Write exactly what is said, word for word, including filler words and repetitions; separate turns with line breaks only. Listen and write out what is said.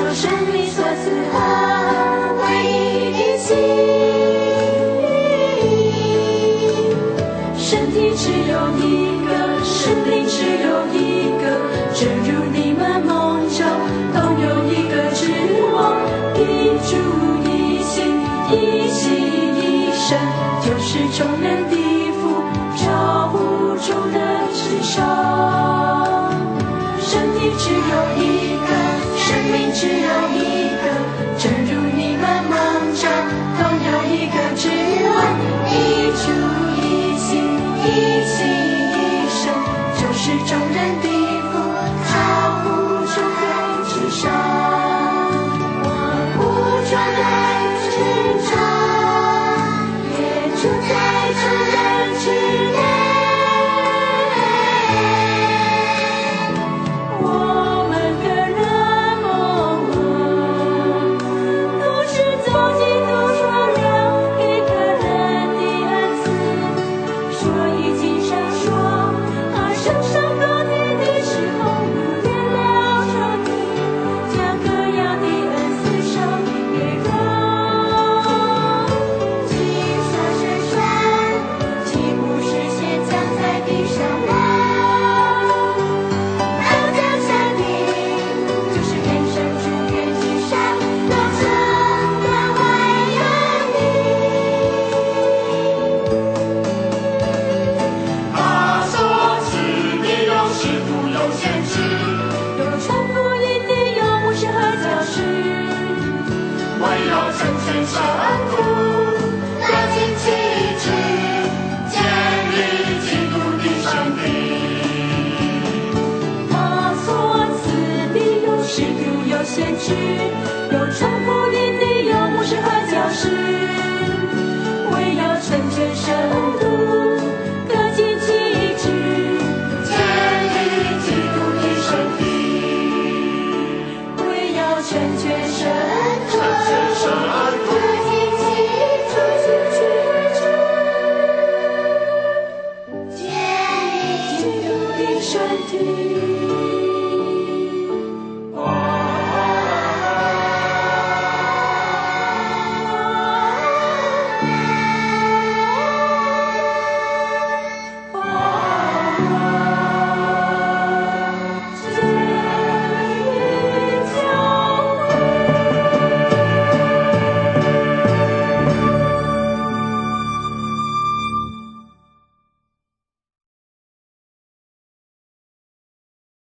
生命所赐和唯一的心。身体只有一个，生命只有一个，正如你们梦中同有一个指望，一主一心，一心一生，就是众人的福，照顾众人之上。身体只有一个，生命只有一个，正如你们梦中同有一个指望，一主一心，一心一生，就是众人的福，照顾众人之上。我顾众人之上，也住在众人之内。我们个人梦都是走基督所量给个人的恩赐，所以经上说，他升上高天的时候，不见了上帝，将各样的恩赐赏给人。计算神算，岂不是先降在地上吗？高降下地，就是天生主天之上，都成了万有的。
他所赐的有使徒，有先知，
有传福音的，有牧师和教师，
唯有成全圣徒，各尽其职，建立基督的身体。
他所赐的有使徒，有先知，有传福音的，有牧师和教师，唯有成全圣徒，各尽其职，
建立基督的身体，
唯有成全圣徒，
成全圣徒，
各尽其职，建立基督的身体。